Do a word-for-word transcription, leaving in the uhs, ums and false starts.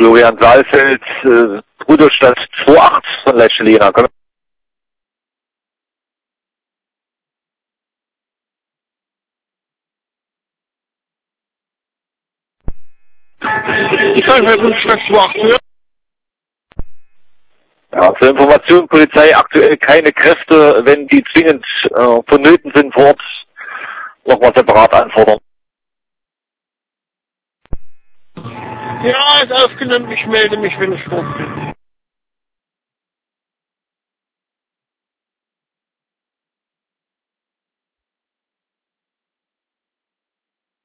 Florian Saalfeld, äh, Rudolstadt zwei acht von Leitschelena. Ich kann mir Rudolstadt zwei acht hören. Ja, zur Information, Polizei aktuell keine Kräfte, wenn die zwingend äh, vonnöten sind vor Ort, nochmal separat anfordern. Ja, ist aufgenommen, ich melde mich, wenn ich vor bin.